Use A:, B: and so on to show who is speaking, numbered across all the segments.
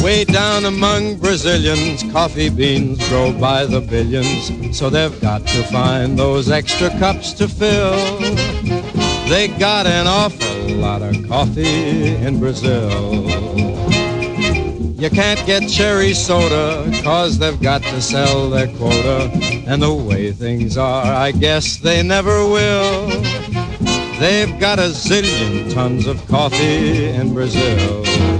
A: Way down among Brazilians, coffee beans grow by the billions, so they've got to find those extra cups to fill. They got an awful lot of coffee in Brazil. You can't get cherry soda, 'cause they've got to sell their quota. And the way things are, I guess they never will. They've got a zillion tons of coffee in Brazil.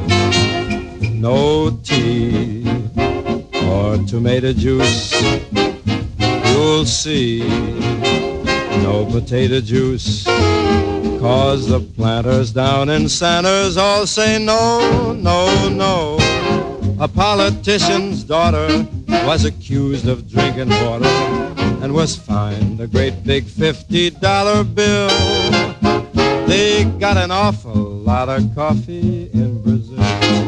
A: No tea or tomato juice, you'll see. No potato juice, 'cause the planters down in Sanders all say no, no, no. A politician's daughter was accused of drinking water and was fined a great big $50 bill. They got an awful lot of coffee in Brazil.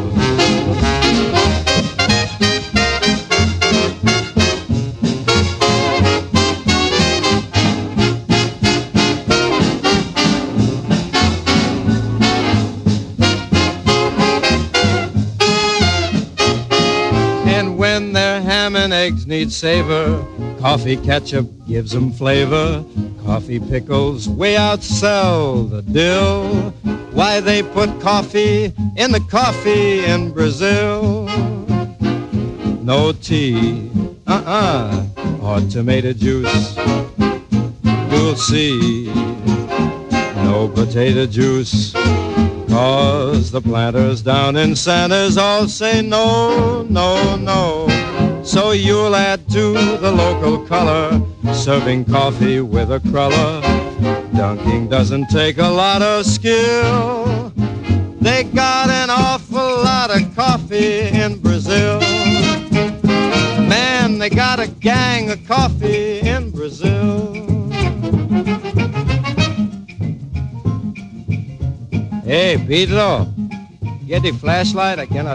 A: When their ham and eggs need savor, coffee ketchup gives them flavor. Coffee pickles way outsell the dill. Why they put coffee in the coffee in Brazil. No tea, or tomato juice, you'll see. No potato juice, 'cause the planters down in Sanders all say no, no, no. So you'll add to the local color, serving coffee with a cruller. Dunking doesn't take a lot of skill. They got an awful lot of coffee in Brazil. Man, they got a gang of coffee in Brazil. Hey, Pedro, get the flashlight. I cannot